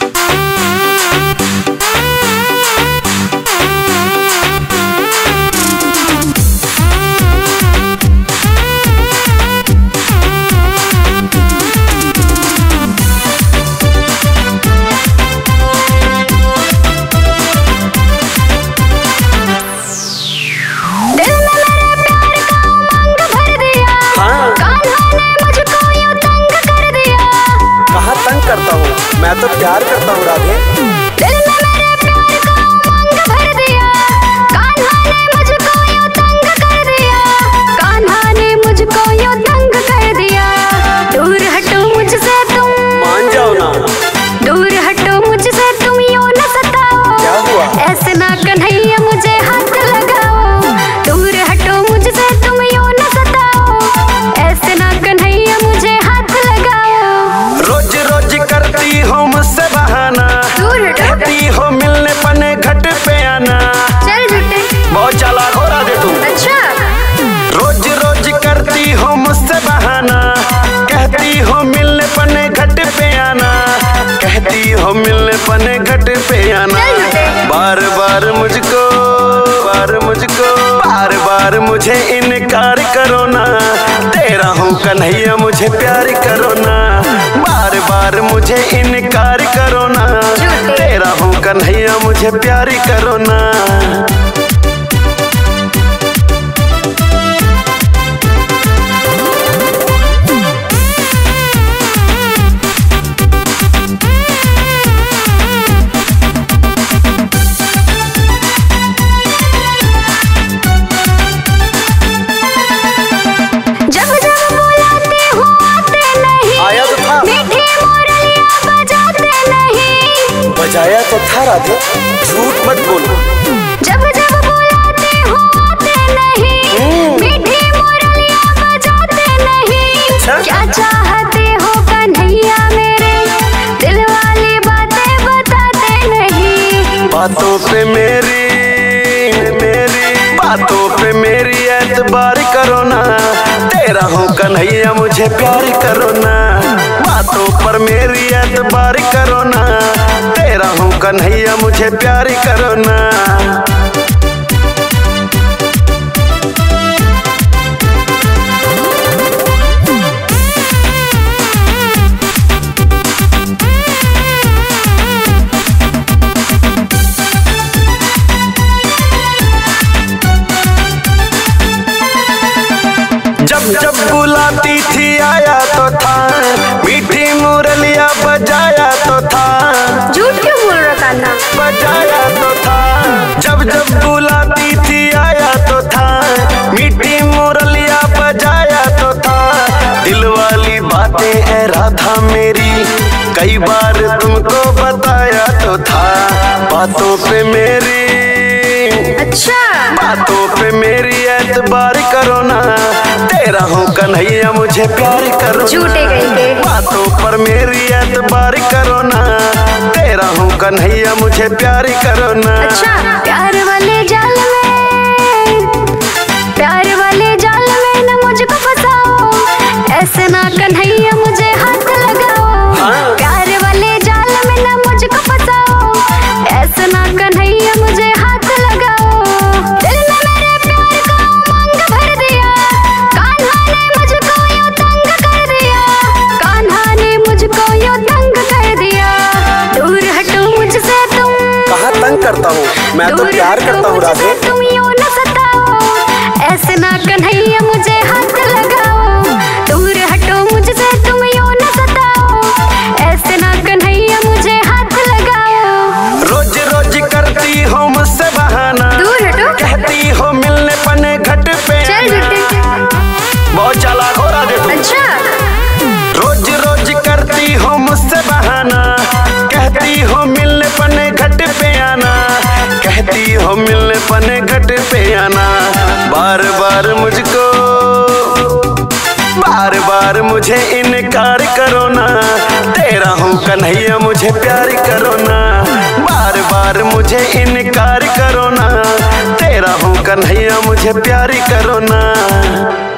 मैं तो प्यार करता हूँ राधे। दिल में मेरे प्यार का उमंग भर दिया, कान्हा ने मुझको यूं तंग कर दिया, कान्हा ने मुझको यूं तंग कर दिया। दूर हटो मुझसे तुम, मान जाओ ना, दूर हटो मुझसे तुम, यूं न सताओ। क्या हुआ? ऐसे ना कन्हैया मुझे हाथ लगाओ। दूर हटो मुझसे तुम, यूं न सताओ, ऐसे ना कन्हैया मुझे हाथ लगाओ। रोज रोज करती हो मुझसे बहाना, कहती हो मिलने पने घट पे आना। चल झूठे, बहुत चालाक हो राधे तू। अच्छा रोज रोज करती हो मुझसे बहाना, कहती हो मिलने पने घट पे आना, कहती हो मिलने पने घट पे आना। बार बार मुझको बार बार मुझे इनकार करो ना, तेरा हूँ कन्हैया मुझे प्यार करो ना। बार बार मुझे इनकार करो ना, तेरा हूँ कन्हैया मुझे प्यार करो ना। बजाया तो था राधे, झूठ मत बोलो। जब जब बुलाते हो आते नहीं, मीठी मुरलियां बजाते नहीं। क्या चाहते हो कन्हैया मेरे, दिल वाली बातें बताते नहीं। बातों पे मेरी एतबार करो ना, तेरा हूँ कन्हैया मुझे प्यार करो ना। बातों पर मेरी एतबार करो ना, तेरा हूँ कन्हैया मुझे प्यार करो ना। जब जब बुलाती थी आया तो था, मीठी मुरलिया बजाया तो था। झूठ क्यों बोल रहा कान्हा? बजाया तो था। जब जब बुलाती थी आया तो था, मीठी मुरलिया बजाया तो था। दिल वाली बातें है राधा मेरी, कई बार तुमको बताया तो था। बातों पे मेरी, अच्छा बातों पे मेरी एतबार करो ना, तेरा हूँ कन्हैया मुझे प्यार करो। झूठे कहीं के। बातों पर मेरी एतबार करो ना, तेरा हूँ कन्हैया मुझे प्यार करो ना। अच्छा प्यार वाले जाल में न मुझको फंसाओ, ऐसे ना कन्हैया मुझे हाथ लगाओ। प्यार वाले जाल में न मुझको फंसाओ, ऐसे ना कन्हैया मुझे हाथ लगाओ। दिल में मेरे प्यार का उमंग भर दिया, कान्हा ने मुझको यूं तंग कर दिया, कान्हा ने मुझको यूं तंग कर दिया। दूर हटो मुझसे तुम, कहाँ तंग करता हूँ, मैं तो प्यार करता हूँ राधे। तुम यूं न सताओ, ऐसे ना कन्हैया मुझे हाथ लगाओ। दूर हटो मुझसे तुम, यूं न सताओ, ऐसे ना कन्हैया मुझे हाथ लगाओ। रोज रोज करती हो मुझसे बहाना, दूर हटो, कहती हो मिलने पने घट पे चल झूठे, बहुत चालाक हो राधे तू। अच्छा रोज रोज करती हो मुझसे बहाना, कहती हो मिलने पने घट पे आना, कहती हो मिलने पने घट पे आना। बार बार मुझे इनकार करो ना, तेरा हूँ कन्हैया मुझे प्यार करो ना। बार बार मुझे इनकार करो ना, तेरा हूँ कन्हैया मुझे प्यार करो ना।